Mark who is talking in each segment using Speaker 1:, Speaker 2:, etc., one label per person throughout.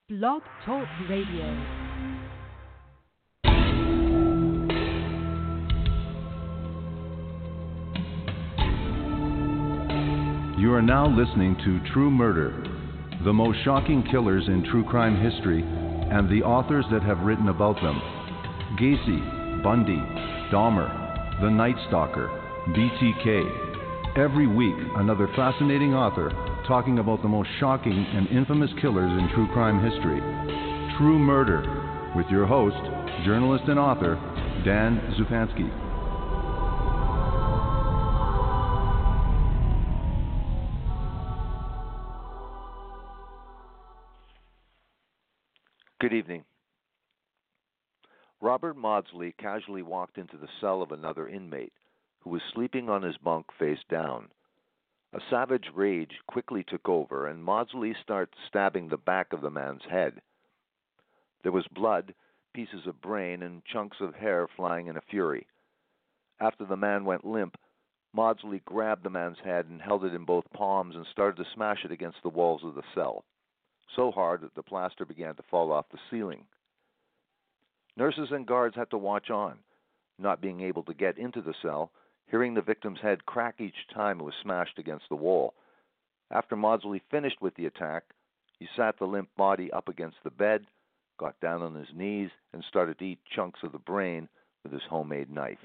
Speaker 1: Blog Talk Radio.
Speaker 2: You are now listening to True Murder, the most shocking killers in true crime history and the authors that have written about them. Gacy, Bundy, Dahmer, The Night Stalker, BTK. Every week, another fascinating author talking about the most shocking and infamous killers in true crime history. True Murder, with your host, journalist and author, Dan Zupansky.
Speaker 3: Good evening. Robert Maudsley casually walked into the cell of another inmate who was sleeping on his bunk face down. A savage rage quickly took over, and Maudsley started stabbing the back of the man's head. There was blood, pieces of brain, and chunks of hair flying in a fury. After the man went limp, Maudsley grabbed the man's head and held it in both palms and started to smash it against the walls of the cell, so hard that the plaster began to fall off the ceiling. Nurses and guards had to watch on, not being able to get into the cell, hearing the victim's head crack each time it was smashed against the wall. After Maudsley finished with the attack, he sat the limp body up against the bed, got down on his knees, and started to eat chunks of the brain with his homemade knife.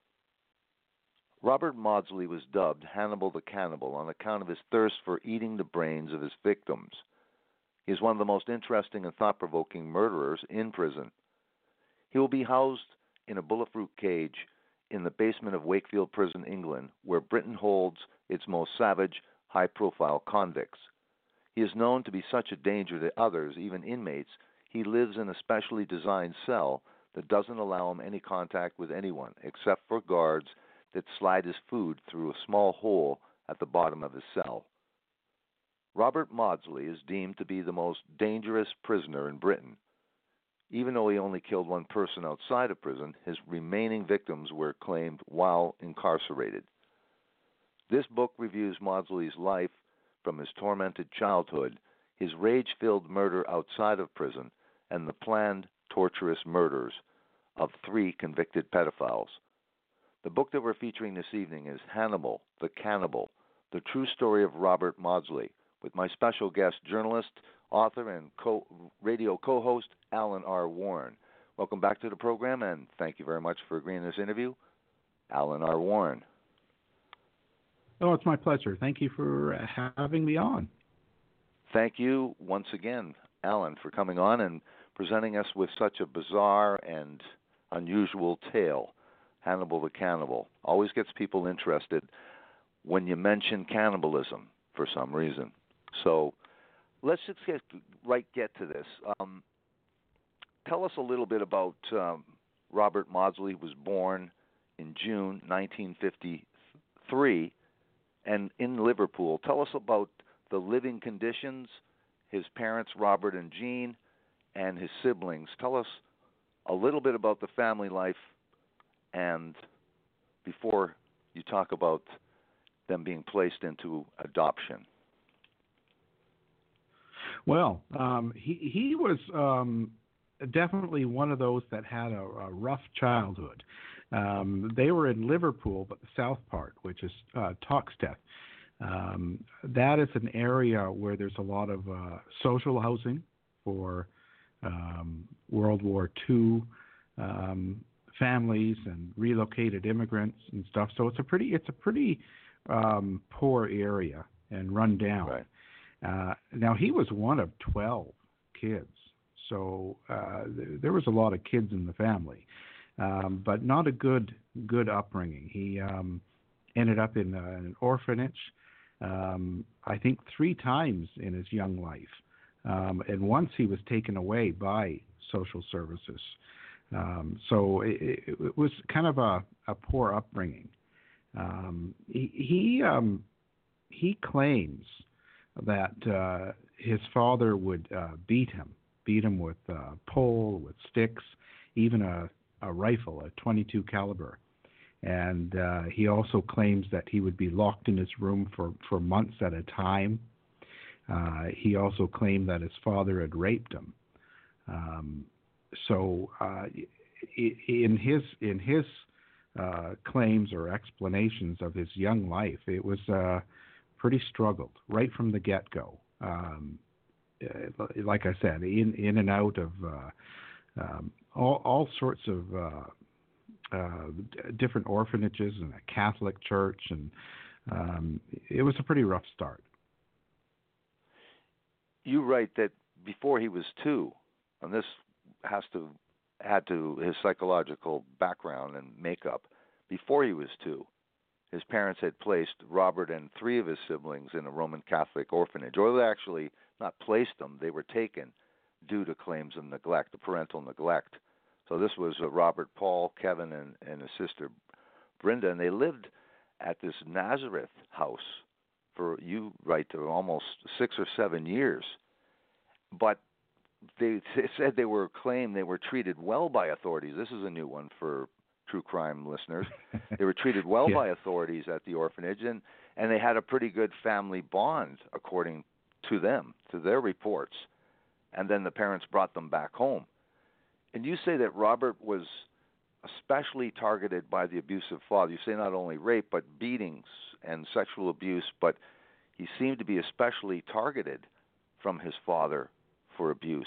Speaker 3: Robert Maudsley was dubbed Hannibal the Cannibal on account of his thirst for eating the brains of his victims. He is one of the most interesting and thought-provoking murderers in prison. He will be housed in a bulletproof cage in the basement of Wakefield Prison, England, where Britain holds its most savage, high-profile convicts. He is known to be such a danger to others, even inmates. He lives in a specially designed cell that doesn't allow him any contact with anyone, except for guards that slide his food through a small hole at the bottom of his cell. Robert Maudsley is deemed to be the most dangerous prisoner in Britain. Even though he only killed one person outside of prison, his remaining victims were claimed while incarcerated. This book reviews Maudsley's life from his tormented childhood, his rage-filled murder outside of prison, and the planned, torturous murders of 3 convicted pedophiles. The book that we're featuring this evening is Hannibal the Cannibal, the true story of Robert Maudsley, with my special guest, journalist, author, and radio co-host, Alan R. Warren. Welcome back to the program, and thank you very much for agreeing to this interview, Alan R. Warren.
Speaker 4: Oh, it's my pleasure. Thank you for having me on.
Speaker 3: Thank you once again, Alan, for coming on and presenting us with such a bizarre and unusual tale. Hannibal the Cannibal always gets people interested when you mention cannibalism for some reason. So let's just get to this. Tell us a little bit about Robert Maudsley. He was born in June 1953 and in Liverpool. Tell us about the living conditions, his parents, Robert and Jean, and his siblings. Tell us a little bit about the family life, and before you talk about them being placed into adoption.
Speaker 4: Well, he was definitely one of those that had a rough childhood. They were in Liverpool, but the south part, which is Toxteth. That is an area where there's a lot of social housing for World War II families and relocated immigrants and stuff. So it's a pretty poor area and run down.
Speaker 3: Right.
Speaker 4: Now, he was one of 12 kids, so there was a lot of kids in the family, but not a good upbringing. He ended up in an orphanage, I think 3 times in his young life, and once he was taken away by social services. So it was kind of a poor upbringing. He claims that his father would beat him with a pole, with sticks, even a rifle, a .22 caliber. And he also claims that he would be locked in his room for months at a time. He also claimed that his father had raped him. In his claims or explanations of his young life, it was pretty struggled right from the get-go. Like I said, in and out of all sorts of different orphanages and a Catholic church, and it was a pretty rough start.
Speaker 3: You write that before he was 2, and this had to his psychological background and makeup. Before he was 2, his parents had placed Robert and 3 of his siblings in a Roman Catholic orphanage, or they actually not placed them; they were taken due to claims of neglect, the parental neglect. So this was Robert, Paul, Kevin, and his sister Brenda, and they lived at this Nazareth house for, you write, almost 6 or 7 years. But they said they were treated well by authorities. This is a new one for true crime listeners. They were treated well by authorities at the orphanage, and they had a pretty good family bond, according to them, to their reports. And then the parents brought them back home. And you say that Robert was especially targeted by the abusive father. You say not only rape, but beatings and sexual abuse, but he seemed to be especially targeted from his father for abuse.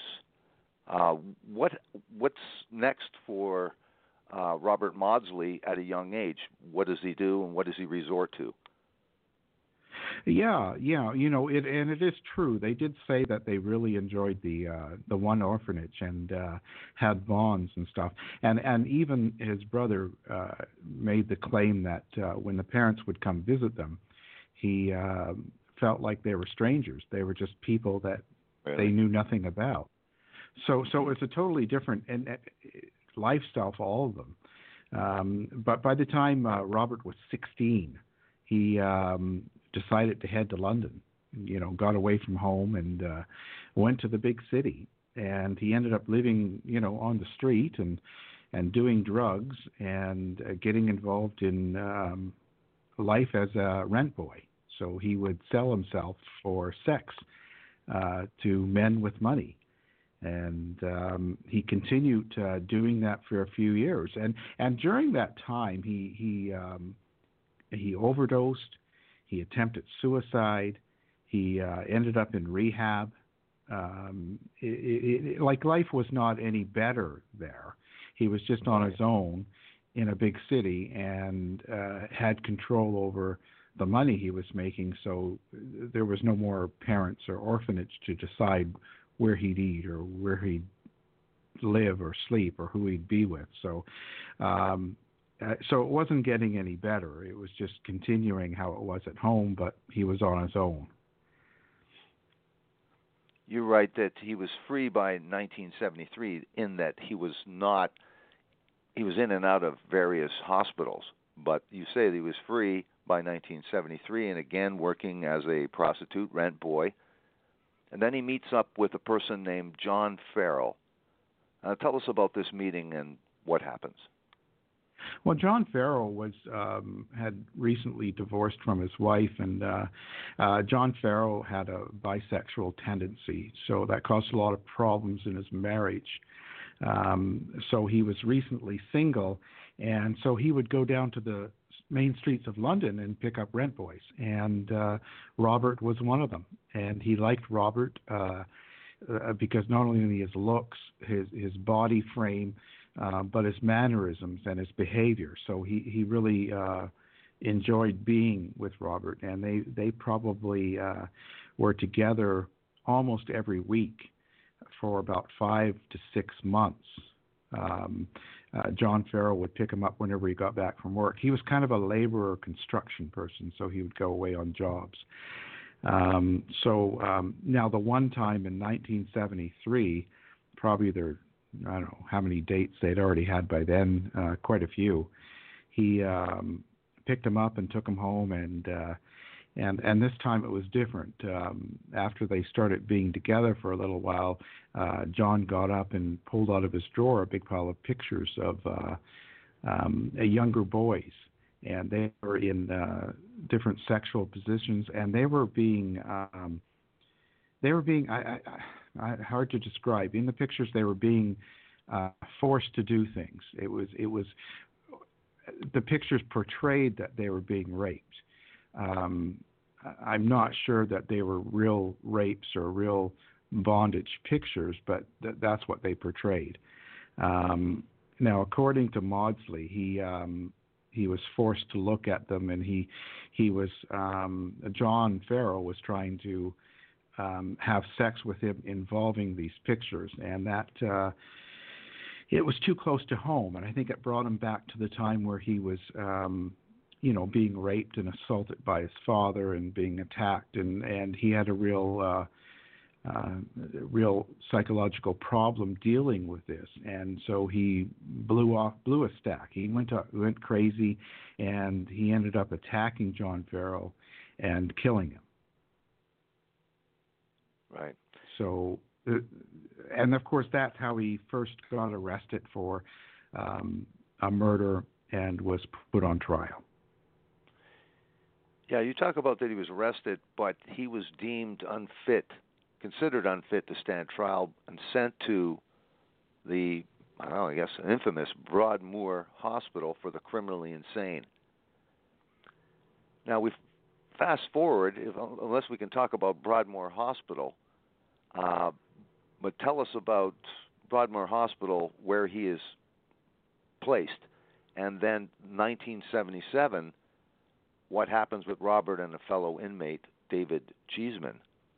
Speaker 3: What's next for Robert Maudsley at a young age? What does he do, and what does he resort to?
Speaker 4: Yeah, it is true. They did say that they really enjoyed the one orphanage and had bonds and stuff. And even his brother made the claim that when the parents would come visit them, he felt like they were strangers. They were just people that they knew nothing about. So it's a totally different lifestyle for all of them. But by the time Robert was 16, he decided to head to London. Got away from home and went to the big city. And he ended up living, on the street and doing drugs and getting involved in life as a rent boy. So he would sell himself for sex to men with money. And he continued doing that for a few years. And during that time, he overdosed. He attempted suicide. He ended up in rehab. Like life was not any better there. He was just on his own in a big city and had control over the money he was making. So there was no more parents or orphanage to decide where he'd eat or where he'd live or sleep or who he'd be with. So it wasn't getting any better. It was just continuing how it was at home, but he was on his own.
Speaker 3: You write that he was free by 1973, in that he was in and out of various hospitals, but you say that he was free by 1973 and again working as a prostitute, rent boy. And then he meets up with a person named John Farrell. Tell us about this meeting and what happens.
Speaker 4: Well, John Farrell had recently divorced from his wife, and John Farrell had a bisexual tendency, so that caused a lot of problems in his marriage. So he was recently single, and so he would go down to the main streets of London and pick up rent boys, and Robert was one of them. And he liked Robert because not only his looks, his body frame, but his mannerisms and his behavior. So he really enjoyed being with Robert, and they probably were together almost every week for about 5 to 6 months. John Farrell would pick him up whenever he got back from work. He was kind of a laborer construction person, so he would go away on jobs. Now the one time in 1973, probably I don't know how many dates they'd already had by then, quite a few. He picked him up and took him home, and this time it was different. After they started being together for a little while, John got up and pulled out of his drawer a big pile of pictures of younger boys, and they were in different sexual positions, and they were being they were being hard to describe. In the pictures, they were being forced to do things. It was the pictures portrayed that they were being raped. I'm not sure that they were real rapes or real bondage pictures, but that's what they portrayed. Now, according to Maudsley, he was forced to look at them, and he was John Farrell was trying to have sex with him involving these pictures, and that it was too close to home, and I think it brought him back to the time where he was being raped and assaulted by his father and being attacked, and he had a real psychological problem dealing with this, and so he blew a stack. He went crazy, and he ended up attacking John Farrell and killing him.
Speaker 3: Right.
Speaker 4: So, and of course, that's how he first got arrested for a murder and was put on trial.
Speaker 3: Yeah, you talk about that he was arrested, but he was deemed considered unfit to stand trial, and sent to the, infamous Broadmoor Hospital for the criminally insane. Now, we fast forward, unless we can talk about Broadmoor Hospital, but tell us about Broadmoor Hospital, where he is placed, and then 1977, what happens with Robert and a fellow inmate, David Cheesman.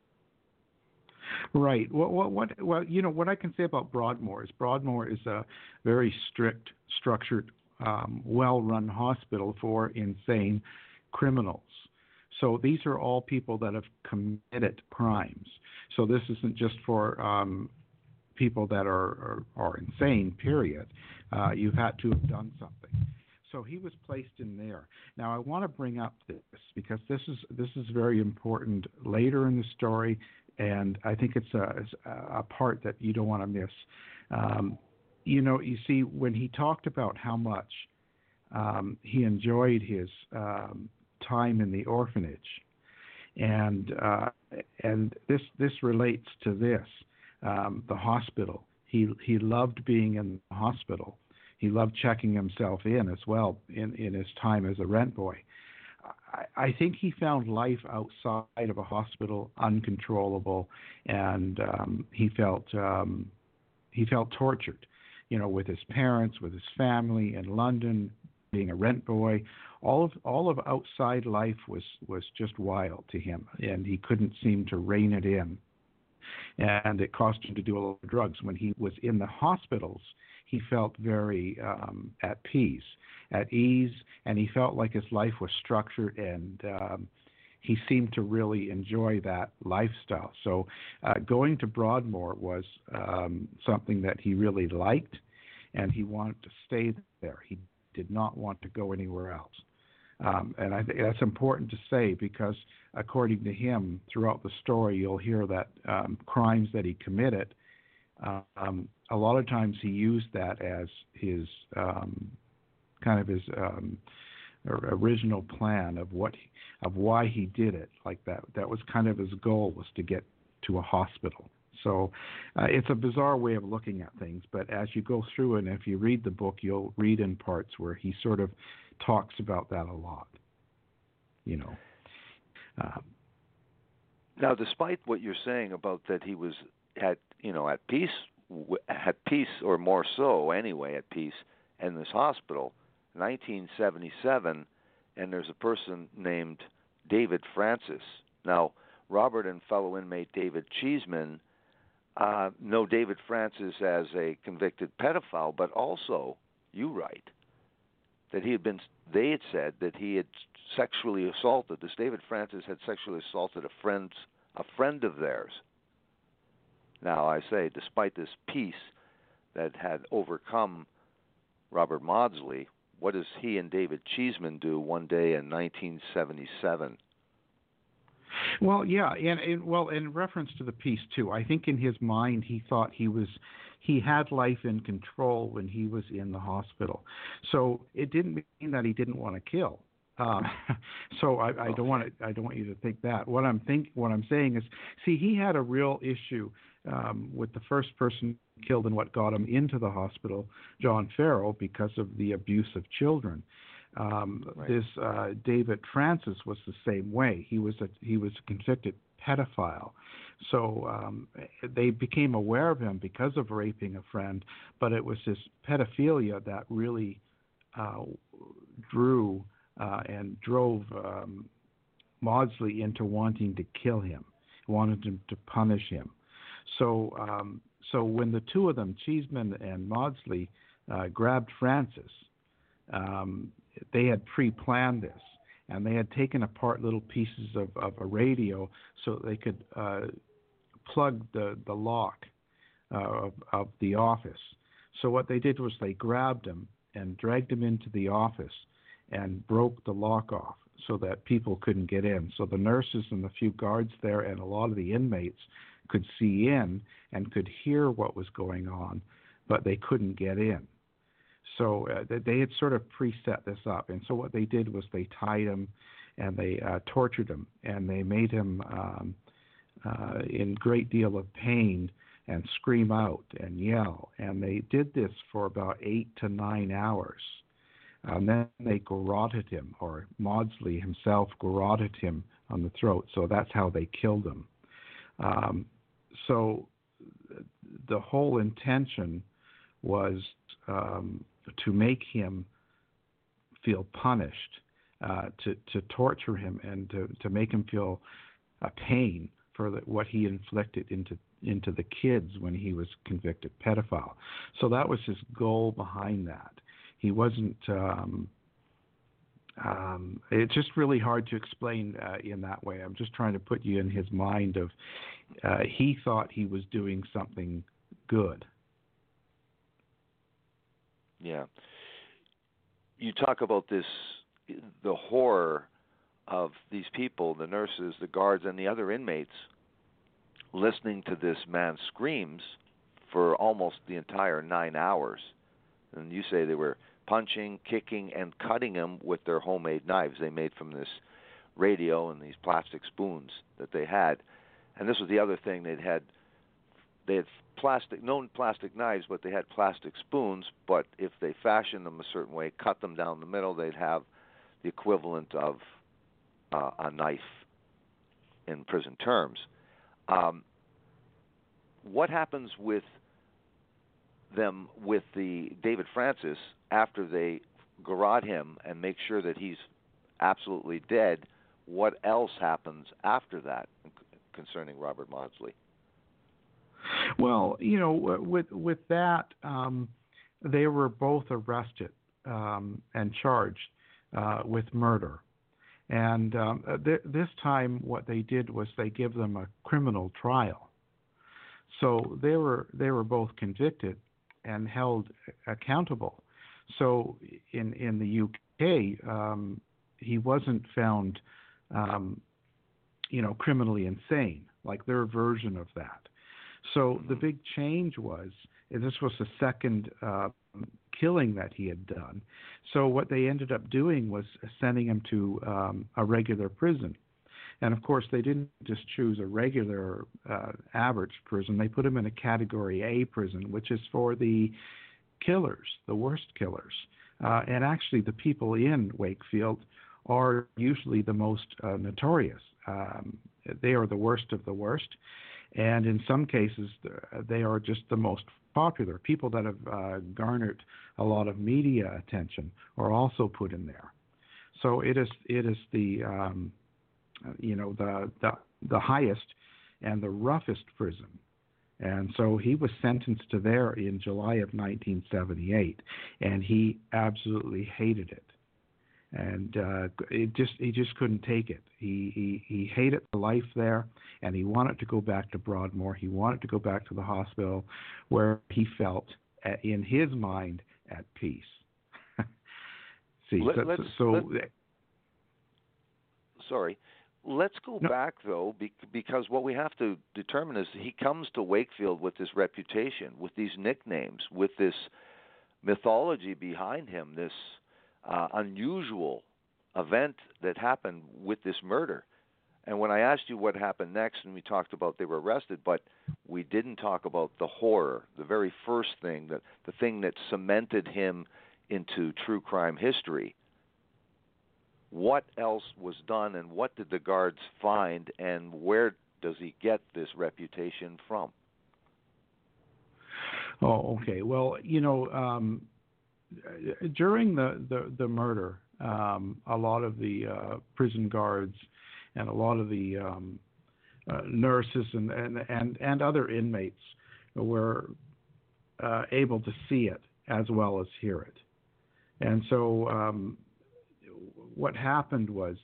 Speaker 4: Right. Well, what I can say about Broadmoor is a very strict, structured, well-run hospital for insane criminals. So these are all people that have committed crimes. So this isn't just for people that are insane, period. You've had to have done something. So he was placed in there. Now I want to bring up this because this is very important later in the story, and I think it's a part that you don't want to miss. You see, when he talked about how much he enjoyed his time in the orphanage, and this relates to this, the hospital. He loved being in the hospital. He loved checking himself in as well in his time as a rent boy. I think he found life outside of a hospital uncontrollable, and he felt tortured, with his parents, with his family in London, being a rent boy. All of outside life was just wild to him, and he couldn't seem to rein it in. And it caused him to do a lot of drugs. When he was in the hospitals, he felt very at peace, at ease, and he felt like his life was structured, and he seemed to really enjoy that lifestyle. So going to Broadmoor was something that he really liked, and he wanted to stay there. He did not want to go anywhere else. And I think that's important to say because, according to him, throughout the story, you'll hear that crimes that he committed, a lot of times he used that as his original plan of why he did it. Like that was kind of his goal, was to get to a hospital. So it's a bizarre way of looking at things, but as you go through it, and if you read the book, you'll read in parts where he sort of talks about that a lot.
Speaker 3: Now, despite what you're saying about that he was at peace, or more so anyway, at peace in this hospital, 1977, and there's a person named David Francis. Now, Robert and fellow inmate David Cheesman know David Francis as a convicted pedophile, but also, you write, that they had said that he had sexually assaulted, this David Francis had sexually assaulted a friend of theirs. Now, I say, despite this peace that had overcome Robert Maudsley, what does he and David Cheesman do one day in 1977?
Speaker 4: Well, yeah, and in reference to the peace too, I think in his mind he thought he had life in control when he was in the hospital. So it didn't mean that he didn't want to kill. Um, so I don't want you to think that. What I'm saying is, see, he had a real issue with the first person killed and what got him into the hospital, John Farrell, because of the abuse of children.
Speaker 3: Right.
Speaker 4: This David Francis was the same way. He was a convicted pedophile. So they became aware of him because of raping a friend, but it was his pedophilia that really drew and drove Maudsley into wanting to kill him, wanted him to punish him. So when the two of them, Cheeseman and Maudsley, grabbed Francis, they had pre-planned this, and they had taken apart little pieces of a radio so they could plug the lock of the office. So what they did was they grabbed him and dragged him into the office and broke the lock off so that people couldn't get in. So the nurses and the few guards there and a lot of the inmates could see in and could hear what was going on, but they couldn't get in. So they had sort of preset this up. And so what they did was they tied him and they tortured him, and they made him in great deal of pain and scream out and yell. And they did this for about 8 to 9 hours. And then they garroted him, or Maudsley himself garroted him on the throat. So that's how they killed him. So the whole intention was to make him feel punished, to torture him, and to make him feel a pain for what he inflicted into the kids when he was convicted pedophile. So that was his goal behind that. He wasn't. It's just really hard to explain in that way. I'm just trying to put you in his mind of he thought he was doing something good.
Speaker 3: Yeah. You talk about this, the horror of these people, the nurses, the guards, and the other inmates, listening to this man's screams for almost the entire 9 hours. And you say they were punching, kicking, and cutting him with their homemade knives they made from this radio and these plastic spoons that they had. And this was the other thing, they had plastic knives, but they had plastic spoons, but if they fashioned them a certain way, cut them down the middle, they'd have the equivalent of a knife in prison terms. What happens with them, with the David Francis, after they garrote him and make sure that he's absolutely dead? What else happens after that concerning Robert Maudsley?
Speaker 4: Well, with that, they were both arrested and charged with murder. And this time, what they did was they give them a criminal trial. So they were both convicted and held accountable. So in the UK, he wasn't found, criminally insane, like their version of that. So the big change was, this was the second killing that he had done. So what they ended up doing was sending him to a regular prison. And, of course, they didn't just choose a regular average prison. They put him in a Category A prison, which is for the killers, the worst killers. And actually the people in Wakefield are usually the most notorious. They are the worst of the worst. And in some cases, they are just the most popular. People that have garnered a lot of media attention are also put in there. So it is the the highest and the roughest prison. And so he was sentenced to there in July of 1978, and he absolutely hated it. And he just couldn't take it. He hated the life there, and he wanted to go back to Broadmoor. He wanted to go back to the hospital where he felt, in his mind, at peace.
Speaker 3: Sorry. Let's go back, though, because what we have to determine is he comes to Wakefield with this reputation, with these nicknames, with this mythology behind him, this unusual event that happened with this murder. And when I asked you what happened next, and we talked about they were arrested, but we didn't talk about the horror, the very first thing, the thing that cemented him into true crime history. What else was done, and what did the guards find, and where does he get this reputation from?
Speaker 4: Oh, okay. Well, during the murder, a lot of the prison guards and a lot of the nurses and other inmates were able to see it as well as hear it. And so what happened was,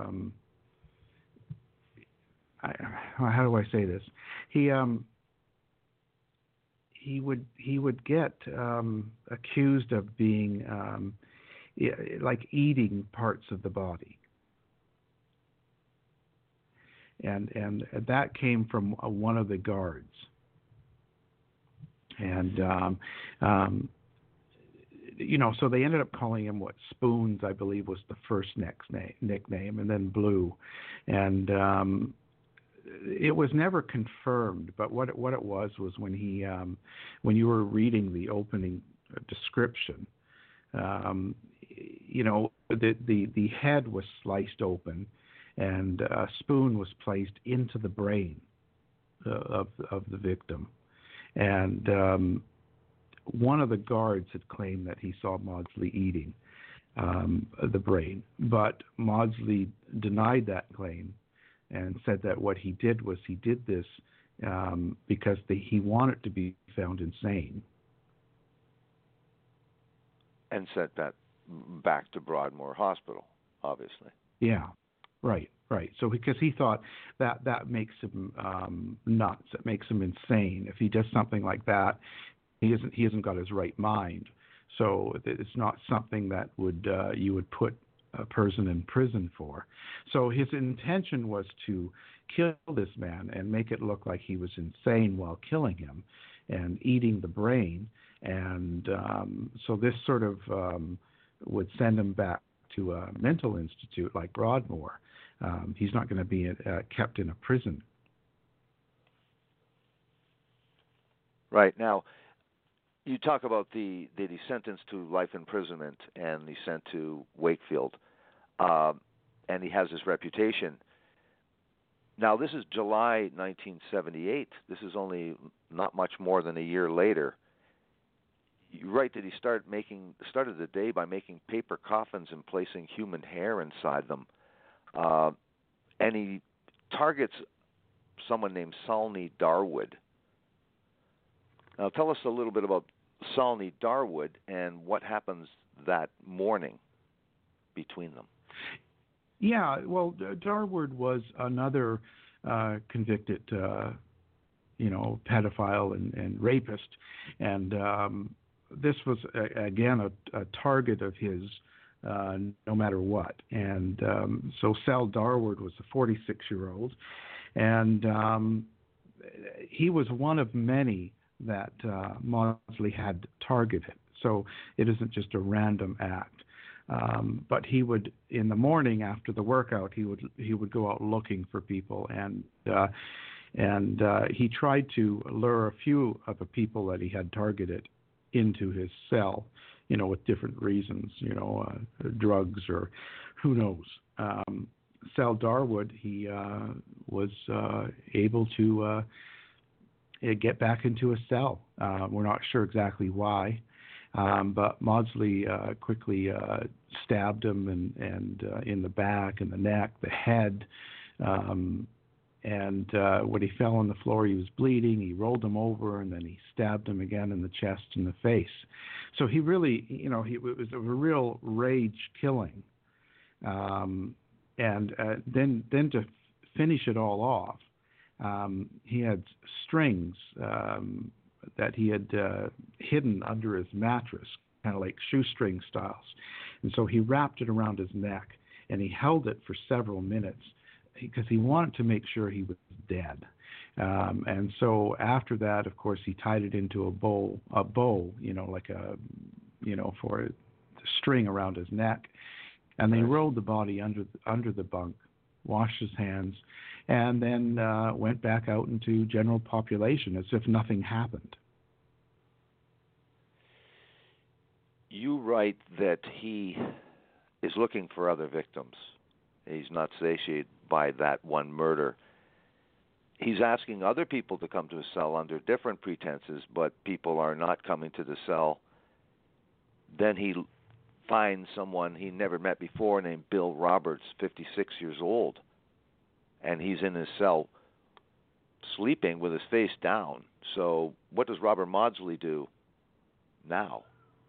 Speaker 4: how do I say this? He would get accused of being like eating parts of the body. And that came from one of the guards. And, so they ended up calling him Spoons, I believe, was the first nickname, and then Blue. And it was never confirmed, but what it was when you were reading the opening description, the head was sliced open, and a spoon was placed into the brain of the victim. And one of the guards had claimed that he saw Maudsley eating the brain, but Maudsley denied that claim and said that what he did was he did this because he wanted to be found insane.
Speaker 3: And sent that back to Broadmoor Hospital, obviously.
Speaker 4: Yeah. Right. So because he thought that makes him nuts, it makes him insane. If he does something like that, he hasn't got his right mind. So it's not something that you would put a person in prison for. So his intention was to kill this man and make it look like he was insane while killing him and eating the brain. And so this sort of would send him back to a mental institute like Broadmoor. He's not going to be kept in a prison.
Speaker 3: Right. Now, you talk about that he's sentenced to life imprisonment and he's sent to Wakefield, and he has this reputation. Now, this is July 1978. This is only not much more than a year later. You write that he started the day by making paper coffins and placing human hair inside them. And he targets someone named Salney Darwood. Now, tell us a little bit about Salney Darwood and what happens that morning between them.
Speaker 4: Yeah, well, Darwood was another convicted, pedophile and rapist, and this was again a target of his. No matter what. And so Sal Darwood was a 46-year-old, and he was one of many that Maudsley had targeted. So it isn't just a random act. But he would, in the morning after the workout, he would go out looking for people, and he tried to lure a few of the people that he had targeted into his cell, with different reasons, drugs or who knows. Sal Darwood, he was able to get back into a cell. We're not sure exactly why, but Maudsley quickly stabbed him and in the back and the neck, the head, and when he fell on the floor, he was bleeding. He rolled him over, and then he stabbed him again in the chest and the face. So he really, it was a real rage killing. And then to finish it all off, he had strings that he had hidden under his mattress, kind of like shoestring styles. And so he wrapped it around his neck, and he held it for several minutes, because he wanted to make sure he was dead. And so after that, of course, he tied it into a bow, like for the string around his neck. And they rolled the body under the bunk, washed his hands, and then went back out into general population as if nothing happened.
Speaker 3: You write that he is looking for other victims. He's not satiated by that one murder. He's asking other people to come to his cell under different pretenses, but people are not coming to the cell. Then he finds someone he never met before named Bill Roberts, 56 years old, and he's in his cell sleeping with his face down. So what does Robert Maudsley do now?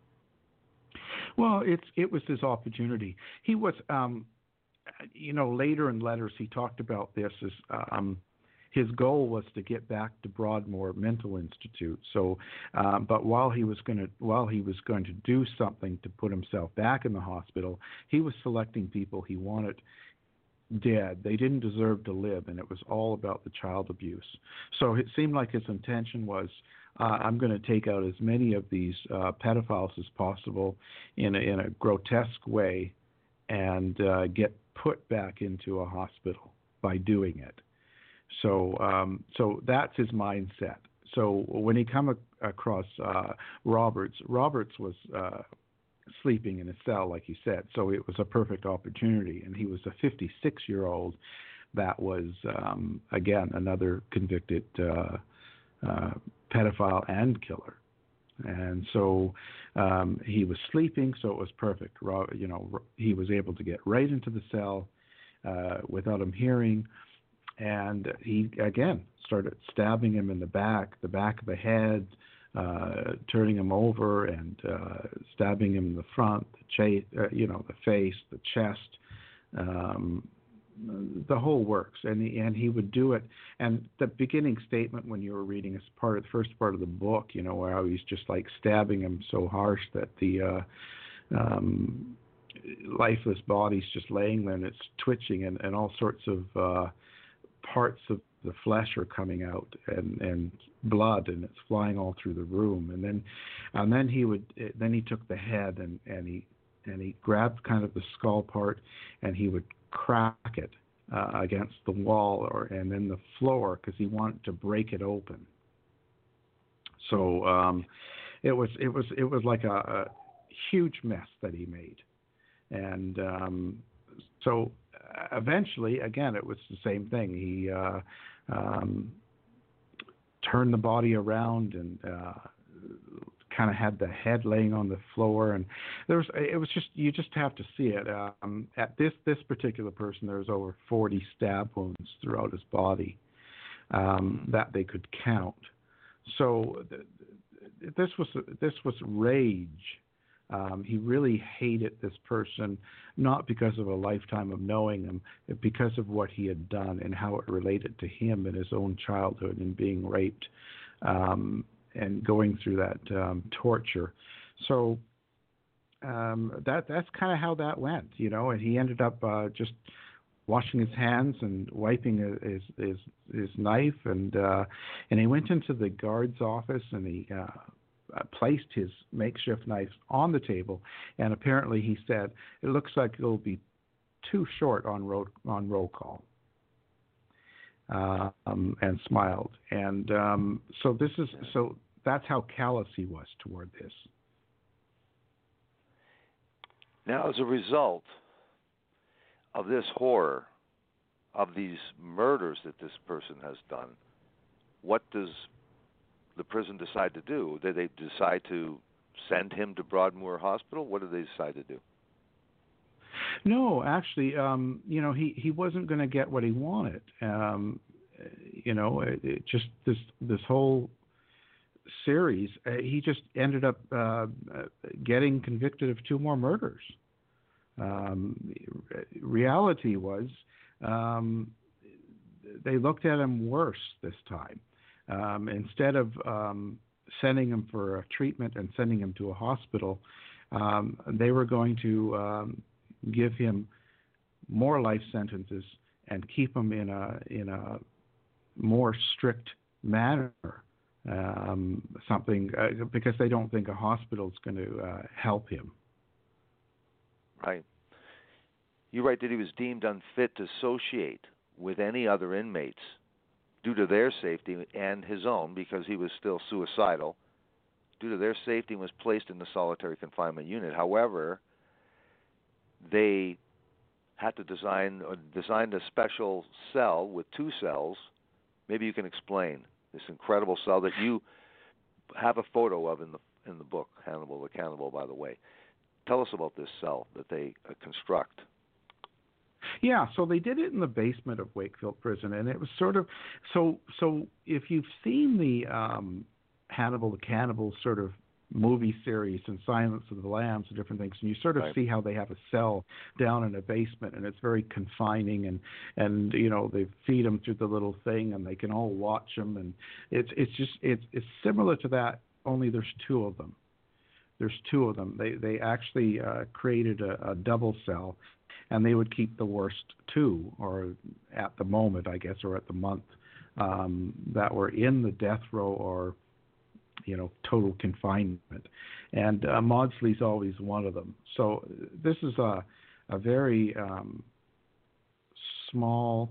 Speaker 4: Well, it was his opportunity. He was, later in letters he talked about this as his goal was to get back to Broadmoor Mental Institute. So, but while he was going to do something to put himself back in the hospital, he was selecting people he wanted dead. They didn't deserve to live, and it was all about the child abuse. So it seemed like his intention was, I'm going to take out as many of these pedophiles as possible in a grotesque way, and get put back into a hospital by doing it. So that's his mindset. So when he come across Roberts was sleeping in a cell, like you said. So it was a perfect opportunity, and he was a 56-year-old that was again another convicted pedophile and killer. And so he was sleeping, so it was perfect. He was able to get right into the cell without him hearing. And he, again, started stabbing him in the back of the head, turning him over and stabbing him in the front, the face, the chest, the whole works. And he would do it. And the beginning statement when you were reading as the first part of the book, where he's just like stabbing him so harsh that the lifeless body's just laying there and it's twitching and all sorts of parts of the flesh are coming out and blood, and it's flying all through the room. And then he took the head and he grabbed kind of the skull part, and he would crack it against the wall and then the floor, because he wanted to break it open. So it was like a huge mess that he made. And so eventually, again, it was the same thing. He turned the body around and kind of had the head laying on the floor, and you just have to see it. At this particular person, there was over 40 stab wounds throughout his body that they could count. So this was rage. He really hated this person, not because of a lifetime of knowing him, but because of what he had done and how it related to him in his own childhood and being raped and going through that torture. So that's kind of how that went, and he ended up just washing his hands and wiping his knife, and he went into the guard's office, and he placed his makeshift knife on the table, and apparently he said, "It looks like it'll be too short on roll call," and smiled. And so that's how callous he was toward this.
Speaker 3: Now, as a result of this horror, of these murders that this person has done, what does the prison decide to do? Did they decide to send him to Broadmoor Hospital? What did they decide to do?
Speaker 4: No, actually, he wasn't going to get what he wanted. It just this whole series, he just ended up getting convicted of 2 more murders. Reality was, they looked at him worse this time. Instead of sending him for a treatment and sending him to a hospital, they were going to give him more life sentences and keep him in a more strict manner. Because they don't think a hospital is going to help him.
Speaker 3: Right. You write that he was deemed unfit to associate with any other inmates due to their safety and his own, because he was still suicidal. Due to their safety, he was placed in the solitary confinement unit. However, they had to design a special cell with 2 cells. Maybe you can explain this incredible cell that you have a photo of in the book, Hannibal the Cannibal, by the way. Tell us about this cell that they construct.
Speaker 4: Yeah, so they did it in the basement of Wakefield Prison, and it was sort of so if you've seen the Hannibal the Cannibal sort of movie series and Silence of the Lambs and different things, and you sort of
Speaker 3: Right.
Speaker 4: see how they have a cell down in a basement, and it's very confining, and you know, they feed them through the little thing, and they can all watch them, and it's similar to that, only there's 2 of them. There's 2 of them. They actually created a double cell, and they would keep the worst 2, or at the moment, I guess, or at the month, that were in the death row or, you know, total confinement. And Maudsley's always one of them. So this is a very small,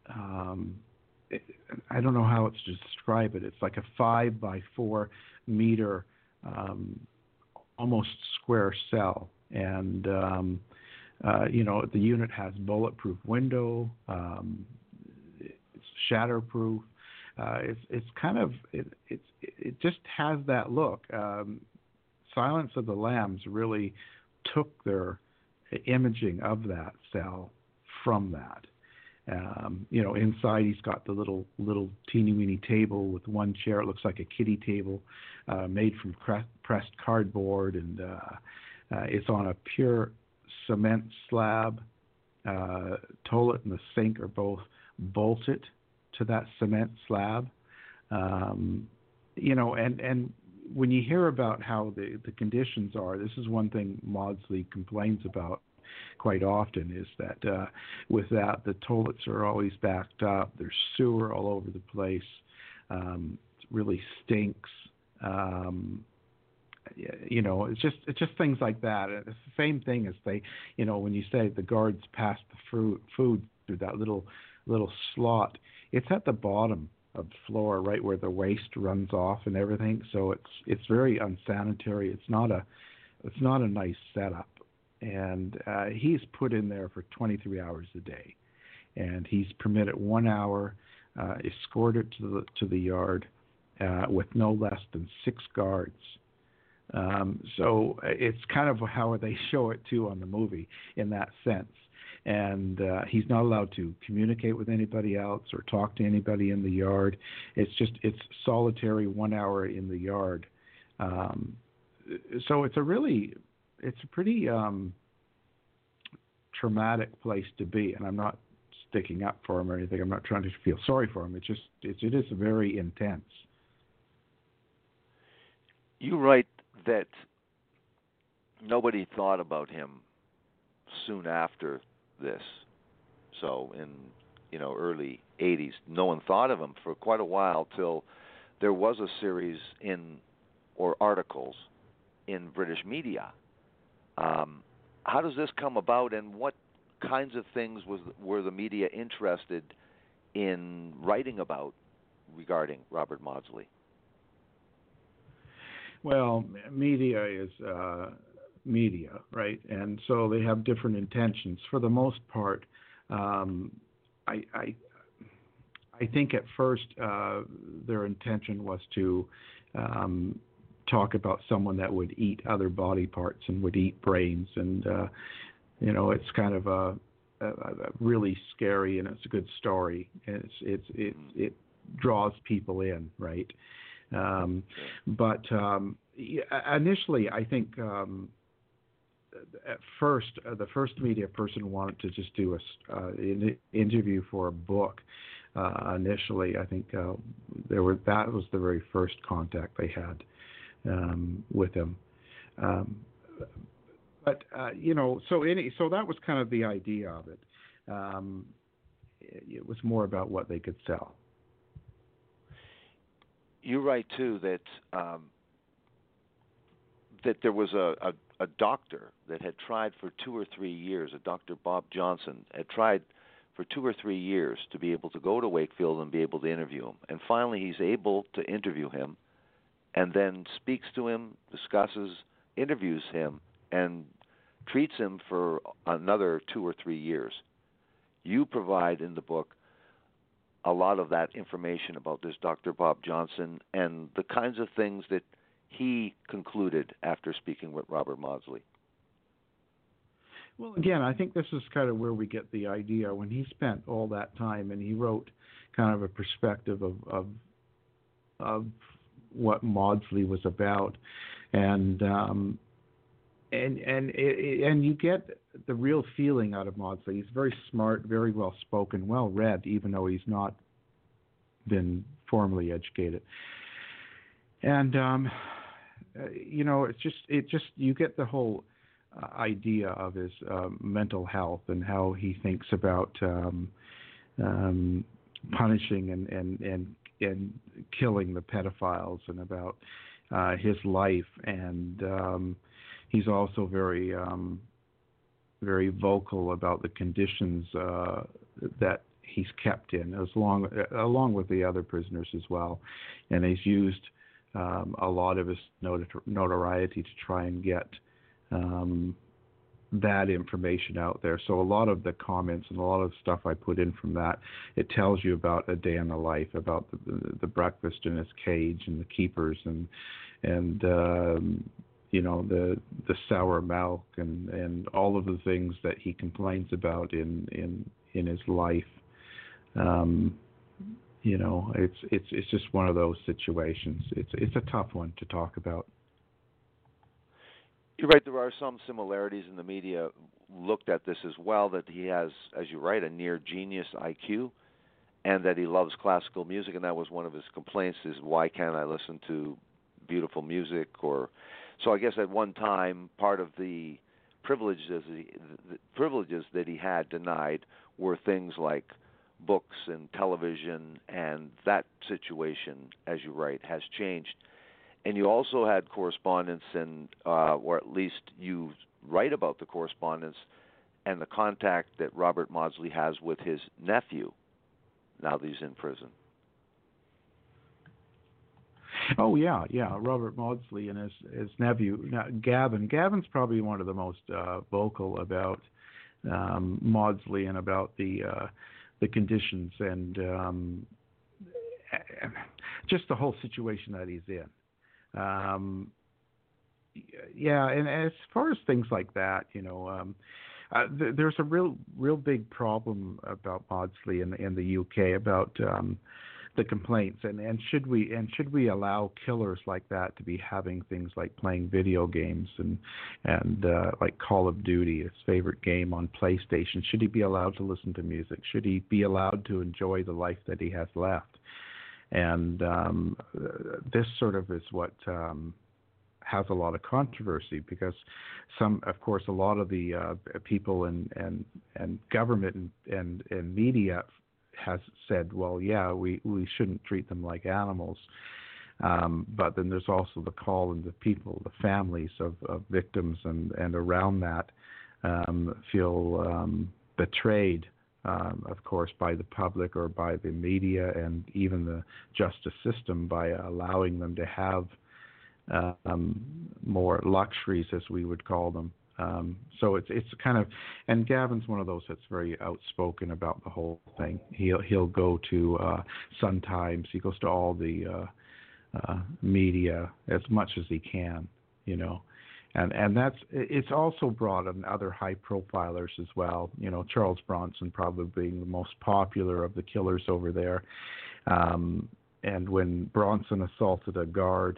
Speaker 4: I don't know how to describe it. It's like a 5 by 4 meter, almost square cell. And, you know, the unit has bulletproof window, it's shatterproof. It's kind of it just has that look. Silence of the Lambs really took their imaging of that cell from that. You know, inside he's got the little teeny weeny table with 1 chair. It looks like a kiddie table, made from pressed cardboard, and it's on a pure cement slab. Toilet and the sink are both bolted to that cement slab. You know, and when you hear about how the conditions are, this is one thing Maudsley complains about quite often, is that with that, the toilets are always backed up. There's sewer all over the place. It really stinks. You know, it's just things like that. It's the same thing as they, you know, when you say the guards pass the food through that little slot, it's at the bottom of the floor, right where the waste runs off and everything. So it's very unsanitary. It's not a nice setup. And he's put in there for 23 hours a day, and he's permitted 1 hour escorted to the yard with no less than 6 guards. So it's kind of how they show it too on the movie in that sense. And he's not allowed to communicate with anybody else or talk to anybody in the yard. It's solitary 1 hour in the yard. So it's a pretty traumatic place to be. And I'm not sticking up for him or anything. I'm not trying to feel sorry for him. It is very intense.
Speaker 3: You write that nobody thought about him soon after this. So in, you know, early 80s, no one thought of him for quite a while, till there was a series or articles in British media. How does this come about, and what kinds of things were the media interested in writing about regarding Robert Maudsley? Well,
Speaker 4: media is media, right? And so they have different intentions. For the most part, I think at first their intention was to talk about someone that would eat other body parts and would eat brains, and you know, it's kind of a really scary, and it's a good story. It draws people in, right? But initially, I think at first, the first media person wanted to just do an interview for a book. Initially, I think that was the very first contact they had with him. But you know, so that was kind of the idea of it. It was more about what they could sell.
Speaker 3: You write too that that there was a a doctor that had tried for 2 or 3 years, a Dr. Bob Johnson, had tried for 2 or 3 years to be able to go to Wakefield and be able to interview him. And finally he's able to interview him and then speaks to him, discusses, interviews him, and treats him for another 2 or 3 years. You provide in the book a lot of that information about this Dr. Bob Johnson and the kinds of things that he concluded after speaking with Robert Maudsley.
Speaker 4: Well, again, I think this is kind of where we get the idea when he spent all that time and he wrote kind of a perspective of what Maudsley was about, and you get the real feeling out of Maudsley. He's very smart, very well spoken, well read, even though he's not been formally educated. And it's just you get the whole idea of his mental health and how he thinks about punishing and killing the pedophiles, and about his life. And he's also very very vocal about the conditions that he's kept in, along with the other prisoners as well. And he's used a lot of his notoriety to try and get that information out there. So a lot of the comments and a lot of the stuff I put in from that, it tells you about a day in the life, about the breakfast in his cage and the keepers and the sour milk and all of the things that he complains about in his life. It's just one of those situations. It's a tough one to talk about.
Speaker 3: You're right. There are some similarities, in the media looked at this as well, that he has, as you write, a near genius IQ, and that he loves classical music, and that was one of his complaints, is why can't I listen to beautiful music? Or so I guess at one time, part of the privileges that he had denied were things like books and television, and that situation, as you write, has changed. And you also had correspondence, or at least you write about the correspondence and the contact that Robert Maudsley has with his nephew, now that he's in prison.
Speaker 4: Oh, yeah, Robert Maudsley and his nephew, Gavin. Gavin's probably one of the most vocal about Maudsley and about the conditions and just the whole situation that he's in. And as far as things like that, there's a real big problem about Maudsley in the UK about the complaints, and should we allow killers like that to be having things like playing video games and like Call of Duty, his favorite game on PlayStation? Should he be allowed to listen to music? Should he be allowed to enjoy the life that he has left? And this sort of is what has a lot of controversy, because a lot of the people and government and media has said, well, yeah, we shouldn't treat them like animals. But then there's also the call, and the people, the families of victims and around that feel betrayed, of course, by the public or by the media and even the justice system by allowing them to have more luxuries, as we would call them. So it's kind of, and Gavin's one of those that's very outspoken about the whole thing. He'll go to Sun Times. He goes to all the media as much as he can, and it's also brought in other high profilers as well. Charles Bronson probably being the most popular of the killers over there. And when Bronson assaulted a guard,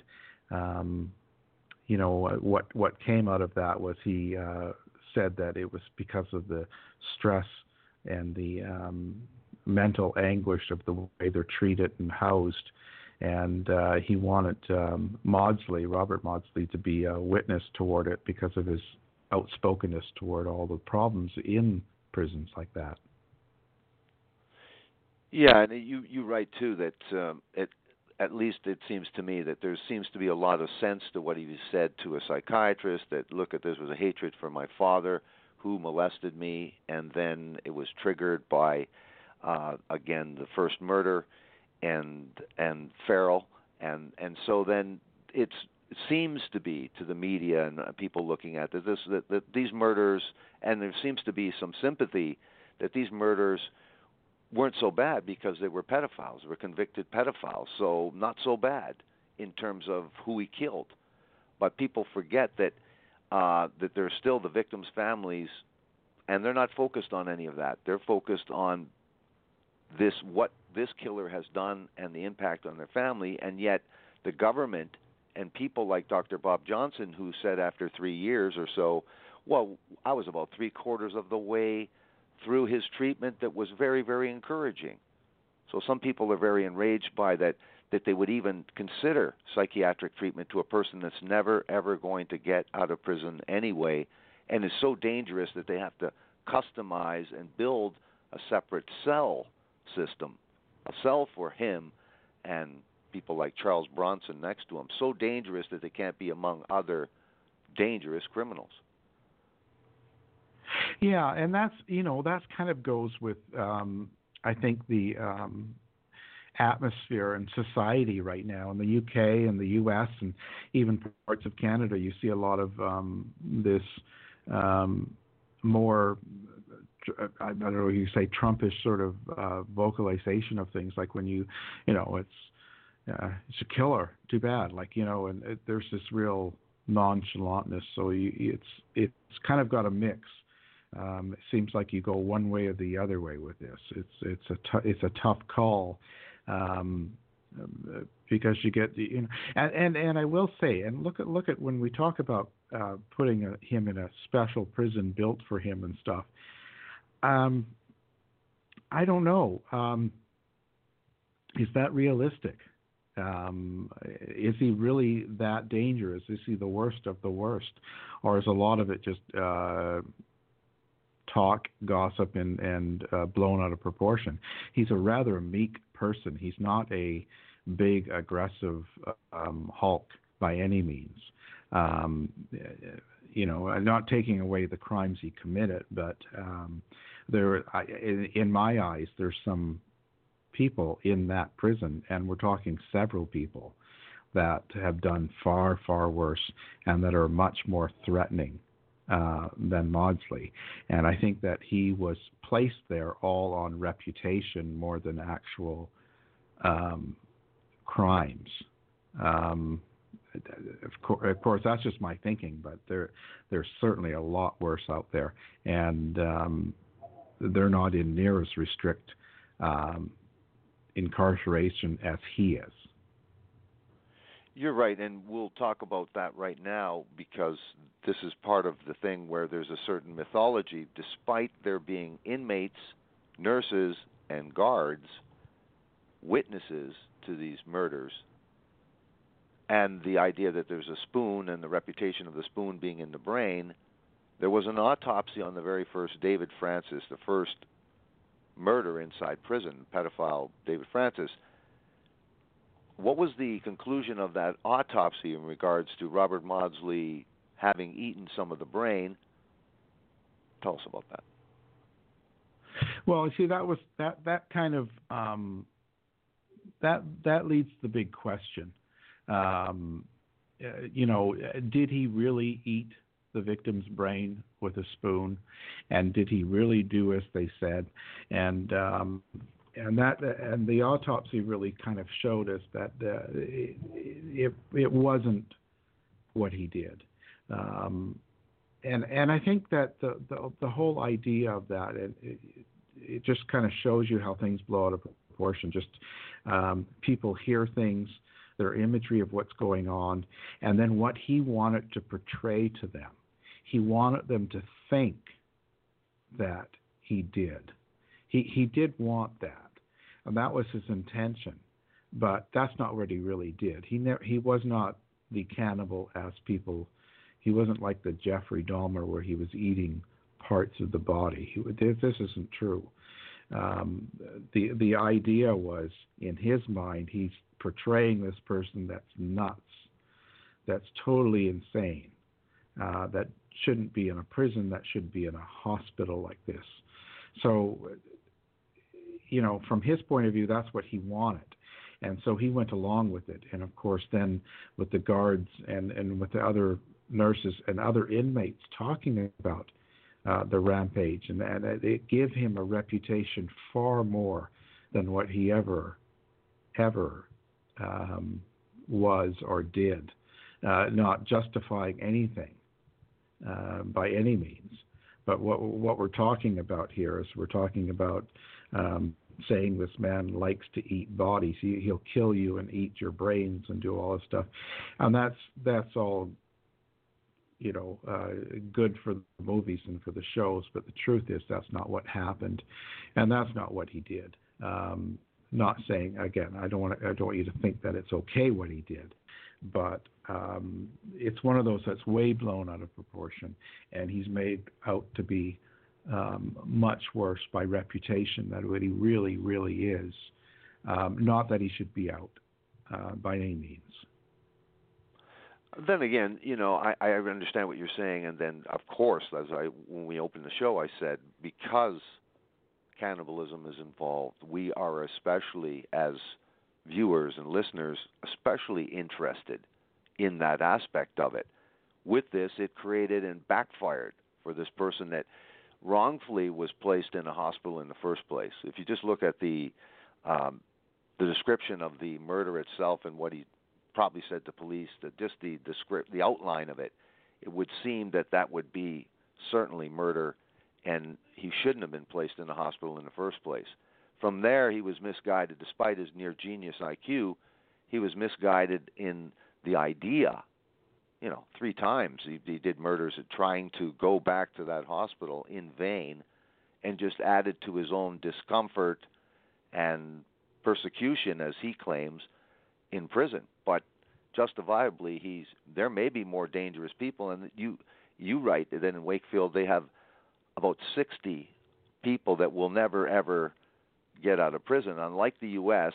Speaker 4: what came out of that was he said that it was because of the stress and the mental anguish of the way they're treated and housed. And he wanted Robert Maudsley, to be a witness toward it because of his outspokenness toward all the problems in prisons like that. Yeah,
Speaker 3: and you write too that at least it seems to me that there seems to be a lot of sense to what he said to a psychiatrist, that, look, at this was a hatred for my father who molested me, and then it was triggered by, again, the first murder and Farrell. And so then it seems to be, to the media and people looking at this, that these murders, and there seems to be some sympathy that these murders weren't so bad because they were pedophiles, they were convicted pedophiles, so not so bad in terms of who he killed. But people forget that that there's still the victims' families, and they're not focused on any of that. They're focused on what this killer has done and the impact on their family, and yet the government and people like Dr. Bob Johnson, who said after 3 years or so, well, I was about 3/4 of the way through his treatment, that was very, very encouraging. So some people are very enraged by that they would even consider psychiatric treatment to a person that's never, ever going to get out of prison anyway, and is so dangerous that they have to customize and build a separate cell system, a cell for him and people like Charles Bronson next to him, so dangerous that they can't be among other dangerous criminals.
Speaker 4: Yeah, and that's kind of goes with I think the atmosphere and society right now in the UK and the US and even parts of Canada. You see a lot of this more, I don't know, you say Trumpish sort of vocalization of things, like when it's a killer, too bad, and there's this real nonchalantness. So it's kind of got a mix. It seems like you go one way or the other way with this. It's a tough call because you get and I will say, and look at when we talk about putting him in a special prison built for him and stuff. I don't know. Is that realistic? Is he really that dangerous? Is he the worst of the worst, or is a lot of it just talk, gossip, and blown out of proportion? He's a rather meek person. He's not a big, aggressive Hulk by any means. I'm not taking away the crimes he committed, but in my eyes, there's some people in that prison, and we're talking several people, that have done far, far worse and that are much more threatening than Maudsley. And I think that he was placed there all on reputation more than actual crimes. Of course, that's just my thinking, but there's certainly a lot worse out there, and they're not in near as strict incarceration as he is.
Speaker 3: You're right, and we'll talk about that right now, because this is part of the thing where there's a certain mythology, despite there being inmates, nurses, and guards, witnesses to these murders, and the idea that there's a spoon and the reputation of the spoon being in the brain. There was an autopsy on the very first David Francis, the first murder inside prison, pedophile David Francis. What was the conclusion of that autopsy in regards to Robert Maudsley having eaten some of the brain? Tell us about that.
Speaker 4: Well, see, that kind of that leads to the big question. Did he really eat the victim's brain with a spoon, and did he really do as they said? And the autopsy really kind of showed us that it wasn't what he did. And I think that the whole idea of that, it just kind of shows you how things blow out of proportion. Just people hear things, their imagery of what's going on, and then what he wanted to portray to them. He wanted them to think that he did. He did want that, and that was his intention. But that's not what he really did. He was not the cannibal as people. He wasn't like the Jeffrey Dahmer where he was eating parts of the body. This isn't true. The idea was, in his mind, portraying this person that's nuts, that's totally insane, that shouldn't be in a prison, that should be in a hospital like this. So, from his point of view, that's what he wanted. And so he went along with it. And, of course, then with the guards and with the other nurses and other inmates talking about the rampage, and it gave him a reputation far more than what he ever was or did, not justifying anything by any means. But what we're talking about here is we're talking about saying this man likes to eat bodies. He'll kill you and eat your brains and do all this stuff, and that's all good for the movies and for the shows. But the truth is that's not what happened, and that's not what he did. Not saying, again, I don't want you to think that it's okay what he did, but it's one of those that's way blown out of proportion, and he's made out to be much worse by reputation than what he really, really is. Not that he should be out by any means.
Speaker 3: Then again, I understand what you're saying, and then of course, when we opened the show, I said because cannibalism is involved, we are especially, as viewers and listeners, especially interested in that aspect of it. With this, it created and backfired for this person that wrongfully was placed in a hospital in the first place. If you just look at the description of the murder itself and what he probably said to police, the outline of it, it would seem that would be certainly murder, and he shouldn't have been placed in a hospital in the first place. From there, he was misguided. Despite his near genius IQ, he was misguided in the idea. 3 times he did murders at trying to go back to that hospital in vain, and just added to his own discomfort and persecution, as he claims, in prison. But justifiably, there may be more dangerous people, and you write that in Wakefield they have about 60 people that will never ever get out of prison. Unlike the U.S.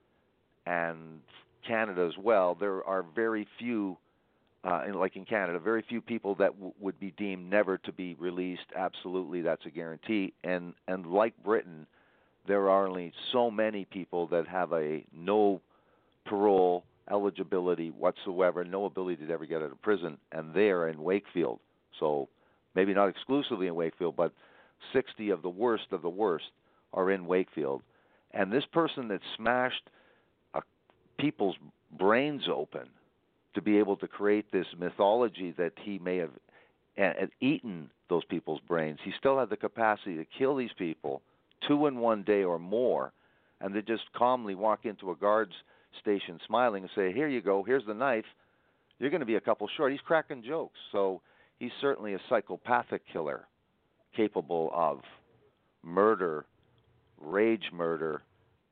Speaker 3: and Canada as well, there are very few, like in Canada, very few people that would be deemed never to be released. Absolutely, that's a guarantee. And like Britain, there are only so many people that have a no parole eligibility whatsoever, no ability to ever get out of prison, and they are in Wakefield. So maybe not exclusively in Wakefield, but 60 of the worst are in Wakefield. And this person that smashed people's brains open to be able to create this mythology that he may have eaten those people's brains, he still had the capacity to kill these people 2 in one day or more, and they just calmly walk into a guard's station smiling and say, here you go, here's the knife, you're going to be a couple short. He's cracking jokes. So he's certainly a psychopathic killer capable of murder, rage murder.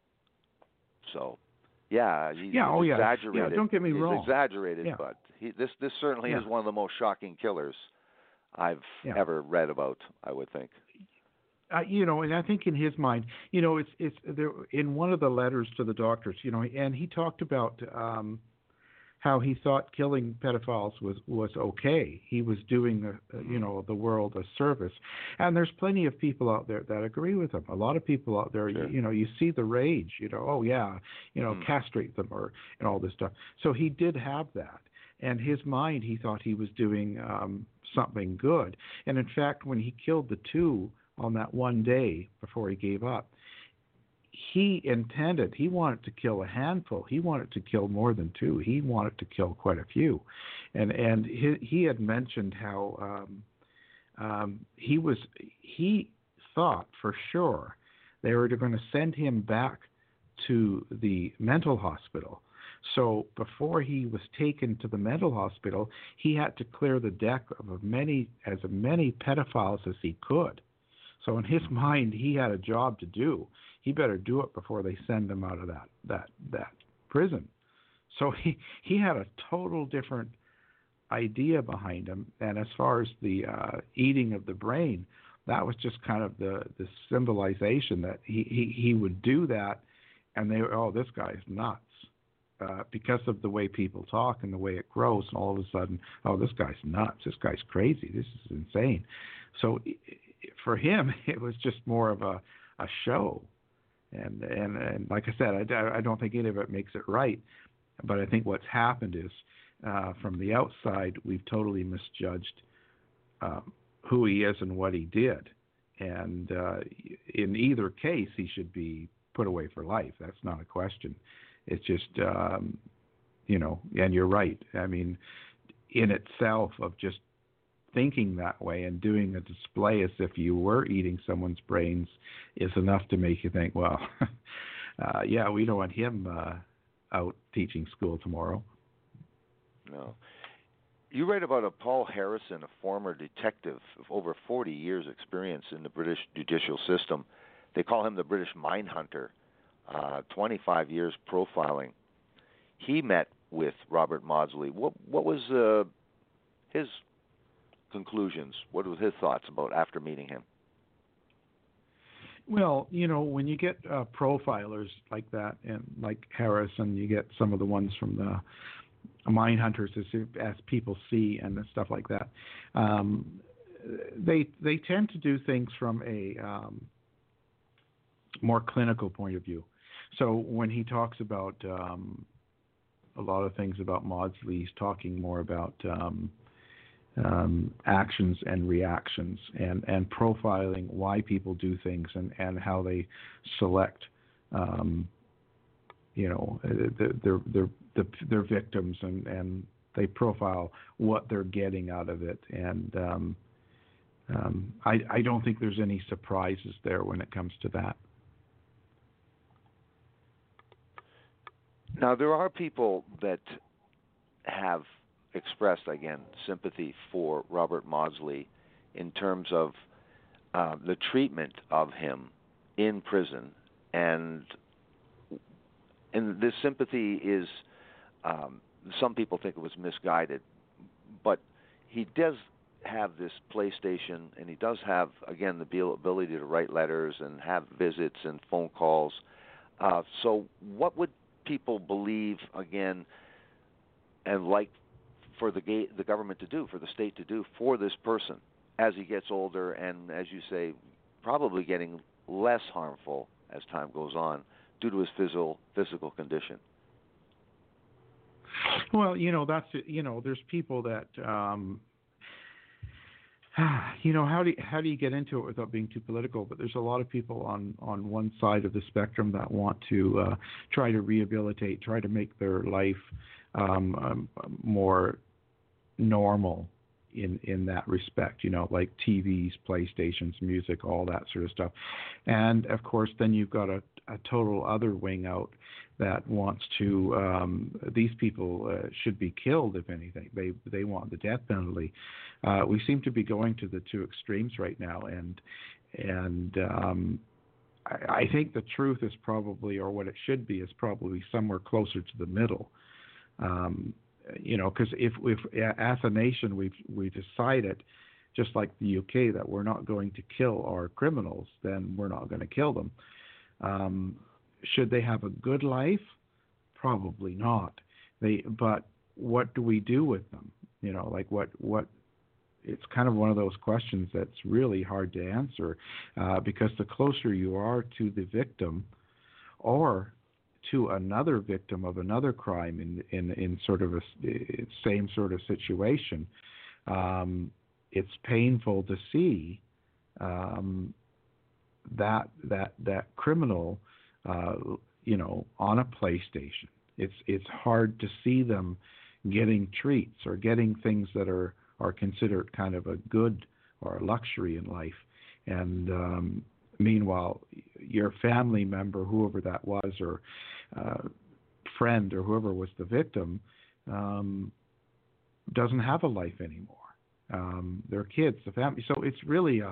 Speaker 3: So, yeah, he's exaggerated.
Speaker 4: Yeah, don't get me wrong.
Speaker 3: He's exaggerated, but this certainly is one of the most shocking killers I've ever read about, I would think.
Speaker 4: And I think in his mind, it's there in one of the letters to the doctors, and he talked about how he thought killing pedophiles was okay. He was doing the world a service, and there's plenty of people out there that agree with him. A lot of people out there,
Speaker 3: sure.
Speaker 4: You see the rage, castrate them and all this stuff. So he did have that. And his mind, he thought he was doing something good. And in fact, when he killed the 2 on that one day before he gave up, he wanted to kill a handful. He wanted to kill more than 2. He wanted to kill quite a few. And he had mentioned how he thought for sure they were going to send him back to the mental hospital. So before he was taken to the mental hospital, he had to clear the deck of as many pedophiles as he could. So in his mind, he had a job to do. He better do it before they send him out of that prison. So he had a total different idea behind him. And as far as the eating of the brain, that was just kind of the symbolization that he would do that, and this guy's nuts. because of the way people talk and the way it grows, and all of a sudden, oh, this guy's nuts, this guy's crazy, this is insane. So for him, it was just more of a show. And like I said, I don't think any of it makes it right. But I think what's happened is, from the outside, we've totally misjudged who he is and what he did. And in either case, he should be put away for life. That's not a question. It's just, and you're right. I mean, in itself of just thinking that way and doing a display as if you were eating someone's brains is enough to make you think, well, yeah, we don't want him out teaching school tomorrow.
Speaker 3: No. You write about a Paul Harrison, a former detective of over 40 years' experience in the British judicial system. They call him the British mine hunter, 25 years profiling. He met with Robert Maudsley. What was his conclusions? What were his thoughts about after meeting him?
Speaker 4: Well, when you get profilers like that, and like Harrison, you get some of the ones from the mine hunters, as people see and stuff like that. They tend to do things from a more clinical point of view. So when he talks about a lot of things about Maudsley, he's talking more about actions and reactions, and profiling why people do things, and how they select their victims, and they profile what they're getting out of it. And I don't think there's any surprises there when it comes to that.
Speaker 3: Now, there are people that have expressed, again, sympathy for Robert Maudsley in terms of the treatment of him in prison, and this sympathy is, some people think it was misguided, but he does have this PlayStation, and he does have, again, the ability to write letters and have visits and phone calls. So what would people believe, again, and like for the government to do, for the state to do for this person as he gets older and, as you say, probably getting less harmful as time goes on due to his physical condition?
Speaker 4: Well, that's, there's people that, how do you get into it without being too political? But there's a lot of people on one side of the spectrum that want to try to rehabilitate, try to make their life more normal in that respect, like TVs, PlayStations, music, all that sort of stuff. And of course, then you've got a total other wing out that wants to, these people should be killed, if anything. They want the death penalty. We seem to be going to the two extremes right now, and I think the truth is probably, or what it should be, is probably somewhere closer to the middle. Because if as a nation we decided, just like the UK, that we're not going to kill our criminals, then we're not going to kill them. Should they have a good life? Probably not. But what do we do with them? What? It's kind of one of those questions that's really hard to answer, because the closer you are to the victim, or to another victim of another crime in sort of a same sort of situation, it's painful to see that criminal, on a PlayStation. It's hard to see them getting treats or getting things that are considered kind of a good or a luxury in life. And meanwhile, your family member, whoever that was, or friend, or whoever was the victim, doesn't have a life anymore. Their kids, the family. So it's really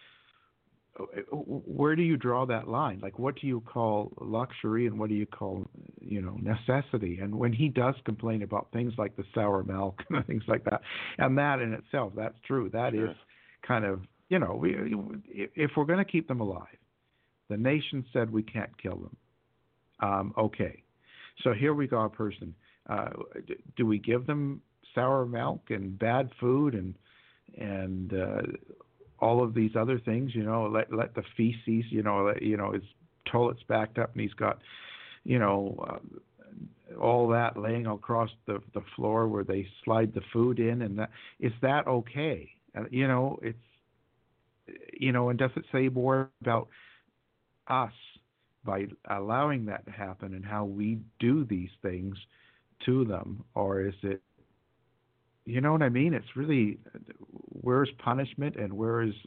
Speaker 4: where do you draw that line? Like, what do you call luxury and what do you call, necessity? And when he does complain about things like the sour milk and things like that, and that in itself, that's true. That is kind of, if we're going to keep them alive, the nation said we can't kill them. Okay. So here we got a person. Do we give them sour milk and bad food and all of these other things? Let the feces. His toilet's backed up and he's got, all that laying across the floor where they slide the food in, and is that okay? It's and does it say more about us by allowing that to happen and how we do these things to them, or is it, you know what I mean? It's really, where's punishment and where is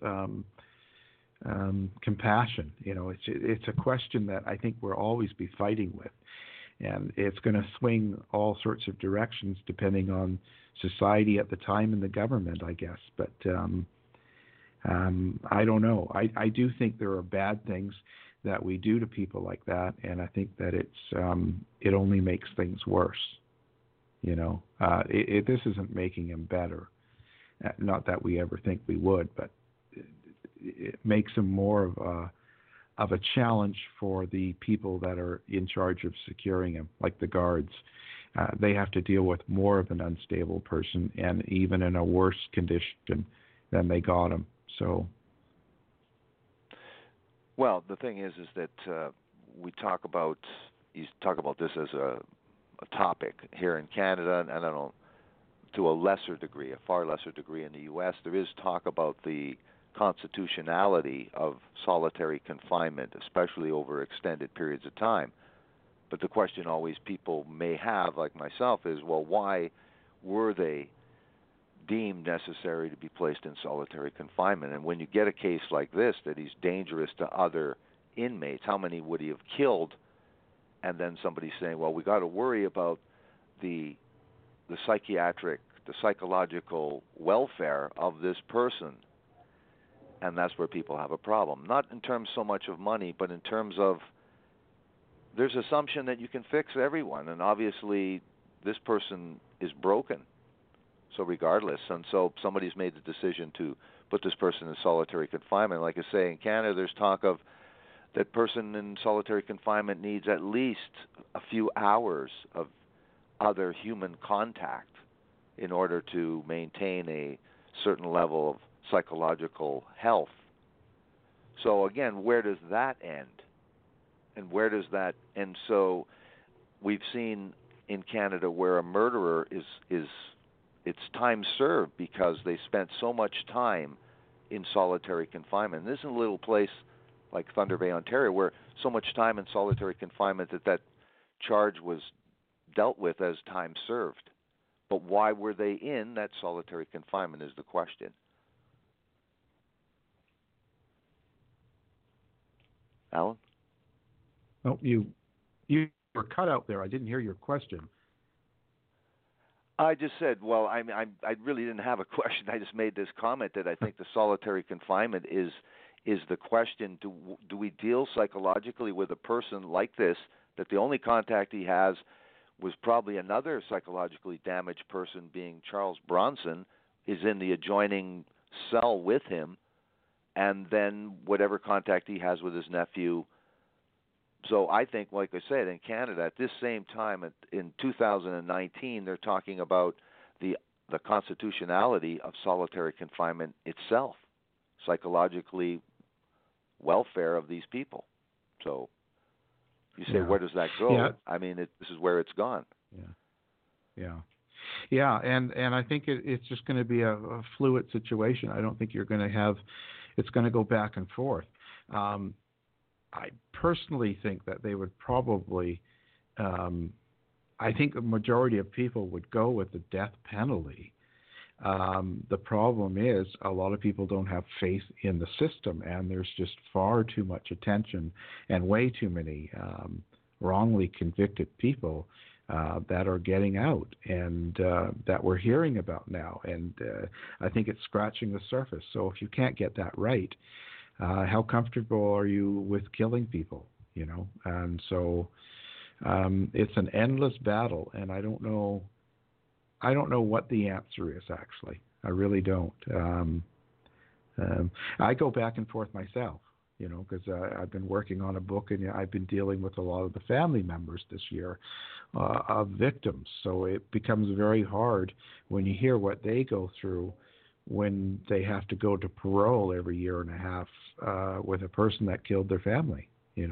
Speaker 4: compassion? It's a question that I think we'll always be fighting with, and it's going to swing all sorts of directions depending on society at the time and the government, I guess. But I don't know. I do think there are bad things that we do to people like that, and I think that it only makes things worse. This isn't making him better. Not that we ever think we would, but it makes him more of a challenge for the people that are in charge of securing him, like the guards. They have to deal with more of an unstable person, and even in a worse condition than they got him. So.
Speaker 3: Well, the thing is that you talk about this as a topic here in Canada, and I don't know, to a far lesser degree in the U.S. There is talk about the constitutionality of solitary confinement, especially over extended periods of time. But the question always people may have, like myself, is, well, why were they deemed necessary to be placed in solitary confinement? And when you get a case like this, that he's dangerous to other inmates, how many would he have killed? And then somebody's saying, well, we got to worry about the psychological welfare of this person. And that's where people have a problem. Not in terms so much of money, but in terms of there's assumption that you can fix everyone. And obviously this person is broken. So regardless, and so somebody's made the decision to put this person in solitary confinement. Like I say, in Canada, there's talk of that person in solitary confinement needs at least a few hours of other human contact in order to maintain a certain level of psychological health. So again, where does that end? And so we've seen in Canada where a murderer is it's time served because they spent so much time in solitary confinement. And this is a little place like Thunder Bay, Ontario, where so much time in solitary confinement that charge was dealt with as time served. But why were they in that solitary confinement is the question. Alan?
Speaker 4: Oh, you were cut out there. I didn't hear your question.
Speaker 3: I just said, well, I really didn't have a question. I just made this comment that I think the solitary confinement is the question. Do we deal psychologically with a person like this, that the only contact he has was probably another psychologically damaged person, being Charles Bronson, is in the adjoining cell with him, and then whatever contact he has with his nephew. So I think, like I said, in Canada, at this same time, in 2019, they're talking about the constitutionality of solitary confinement itself, psychologically welfare of these people. So you say, where does that go?
Speaker 4: Yeah.
Speaker 3: I mean, this is where it's gone.
Speaker 4: Yeah, and I think it's just going to be a fluid situation. I don't think you're going to have – it's going to go back and forth. I personally think that they would probably I think a majority of people would go with the death penalty. The problem is a lot of people don't have faith in the system, and there's just far too much attention and way too many wrongly convicted people that are getting out and that we're hearing about now. And I think it's scratching the surface. So if you can't get that right, how comfortable are you with killing people? And so it's an endless battle, and I don't know what the answer is, actually. I really don't. I go back and forth myself. because I've been working on a book and I've been dealing with a lot of the family members this year of victims. So it becomes very hard when you hear what they go through when they have to go to parole every year and a half with a person that killed their family.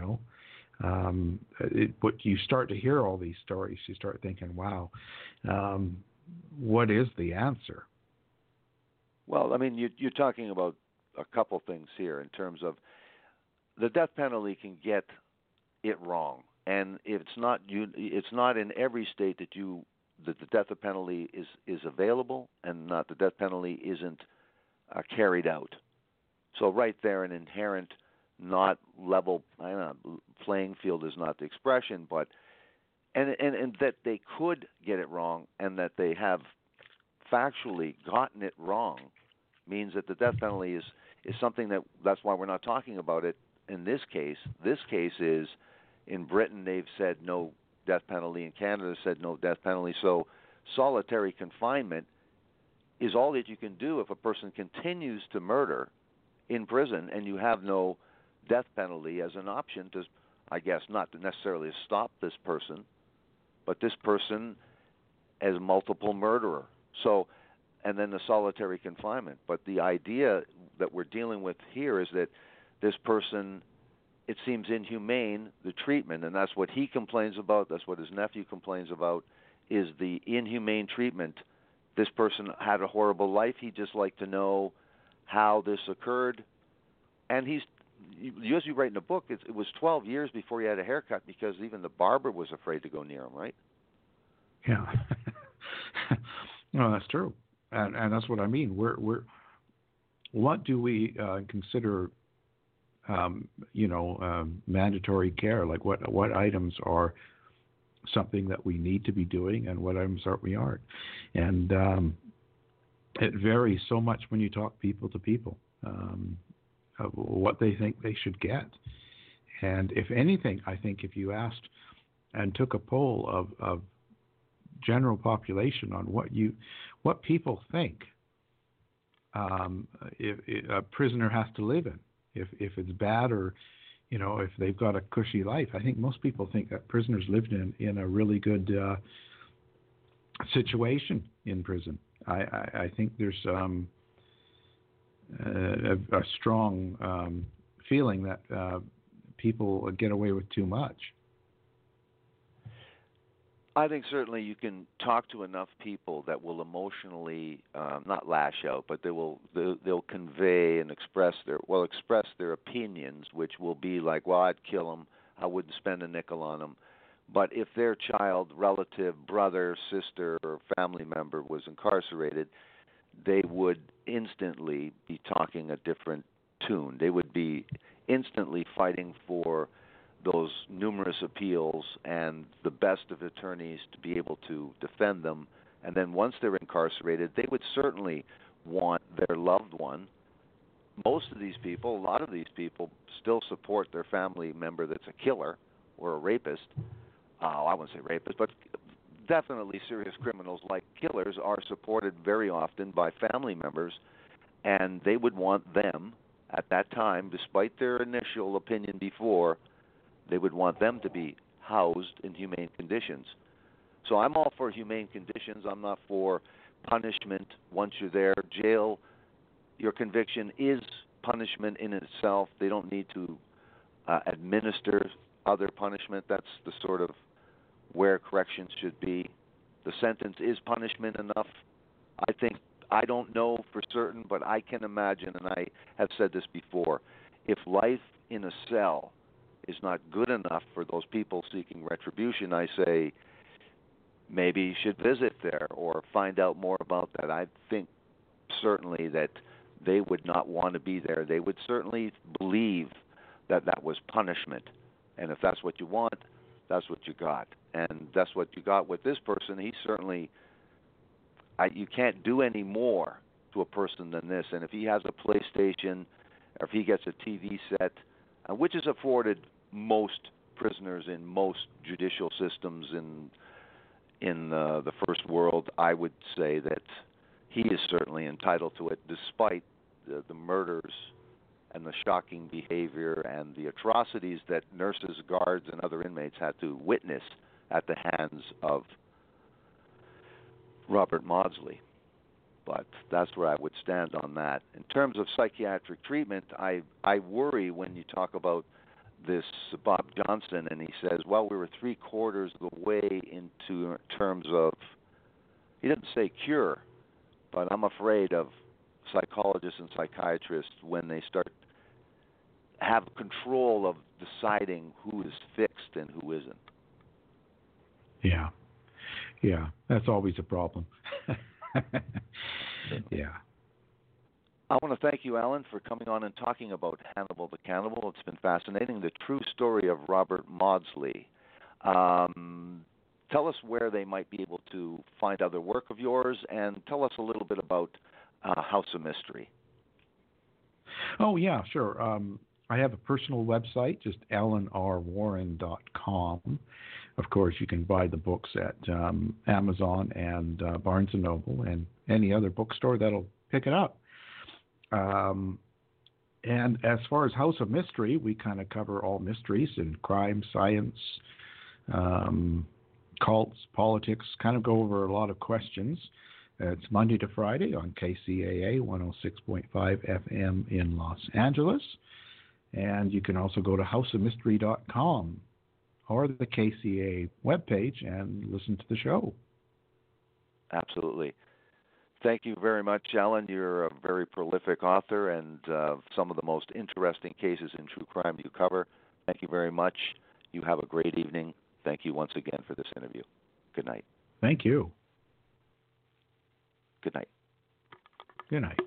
Speaker 4: But you start to hear all these stories, you start thinking, wow, what is the answer?
Speaker 3: Well, I mean, you're talking about a couple things here in terms of the death penalty can get it wrong, and it's not in every state that the death penalty is available, and not the death penalty isn't carried out. So right there, an inherent not level playing field is not the expression, but and that they could get it wrong, and that they have factually gotten it wrong means that the death penalty is something that's why we're not talking about it in this case. This case is, in Britain they've said no death penalty, in Canada said no death penalty, so solitary confinement is all that you can do if a person continues to murder in prison and you have no death penalty as an option to, I guess, not to necessarily stop this person, but this person as multiple murderer. So, and then the solitary confinement. But the idea that we're dealing with here is that this person, it seems inhumane, the treatment, and that's what he complains about, that's what his nephew complains about, is the inhumane treatment. This person had a horrible life. He'd just like to know how this occurred. And as you write in the book, it was 12 years before he had a haircut because even the barber was afraid to go near him, right?
Speaker 4: Yeah. No, that's true. And that's what I mean. What do we consider, mandatory care? Like what items are something that we need to be doing, and what items we aren't? And it varies so much when you talk people to people of what they think they should get. And if anything, I think if you asked and took a poll of general population on what people think if a prisoner has to live in, if it's bad, or if they've got a cushy life, I think most people think that prisoners lived in a really good situation in prison. I think there's a strong feeling that people get away with too much.
Speaker 3: I think certainly you can talk to enough people that will emotionally not lash out, but they'll convey and express their opinions, which will be like, well, I'd kill him, I wouldn't spend a nickel on him. But if their child, relative, brother, sister, or family member was incarcerated, they would instantly be talking a different tune. They would be instantly fighting for those numerous appeals and the best of attorneys to be able to defend them. And then once they're incarcerated, they would certainly want their loved one. Most of these people, a lot of these people, still support their family member that's a killer or a rapist. I wouldn't say rapist, but definitely serious criminals like killers are supported very often by family members, and they would want them at that time, despite their initial opinion before, they would want them to be housed in humane conditions. So I'm all for humane conditions. I'm not for punishment once you're there. Jail, your conviction is punishment in itself. They don't need to administer other punishment. That's the sort of where corrections should be. The sentence is punishment enough. I don't know for certain, but I can imagine, and I have said this before, if life in a cell is not good enough for those people seeking retribution, I say maybe you should visit there or find out more about that. I think certainly that they would not want to be there. They would certainly believe that that was punishment. And if that's what you want, that's what you got. And that's what you got with this person. He certainly, you can't do any more to a person than this. And if he has a PlayStation, or if he gets a TV set, which is afforded most prisoners in most judicial systems in the first world, I would say that he is certainly entitled to it, despite the murders and the shocking behavior and the atrocities that nurses, guards, and other inmates had to witness at the hands of Robert Maudsley. But that's where I would stand on that. In terms of psychiatric treatment, I worry when you talk about this Bob Johnston, and he says, well, we were 3/4 of the way into terms of, he didn't say cure, but I'm afraid of psychologists and psychiatrists when they start have control of deciding who is fixed and who isn't.
Speaker 4: Yeah, that's always a problem. Yeah.
Speaker 3: I want to thank you, Alan, for coming on and talking about Hannibal the Cannibal. It's been fascinating, the true story of Robert Maudsley. Tell us where they might be able to find other work of yours, and tell us a little bit about House of Mystery.
Speaker 4: Oh, yeah, sure. I have a personal website, just alanrwarren.com. Of course, you can buy the books at Amazon and Barnes & Noble and any other bookstore that'll pick it up. And as far as House of Mystery, we kind of cover all mysteries in crime, science, cults, politics, kind of go over a lot of questions. It's Monday to Friday on KCAA 106.5 FM in Los Angeles. And you can also go to houseofmystery.com or the KCAA webpage and listen to the show.
Speaker 3: Absolutely. Thank you very much, Alan. You're a very prolific author, and some of the most interesting cases in true crime you cover. Thank you very much. You have a great evening. Thank you once again for this interview. Good night.
Speaker 4: Thank you.
Speaker 3: Good night.
Speaker 4: Good night.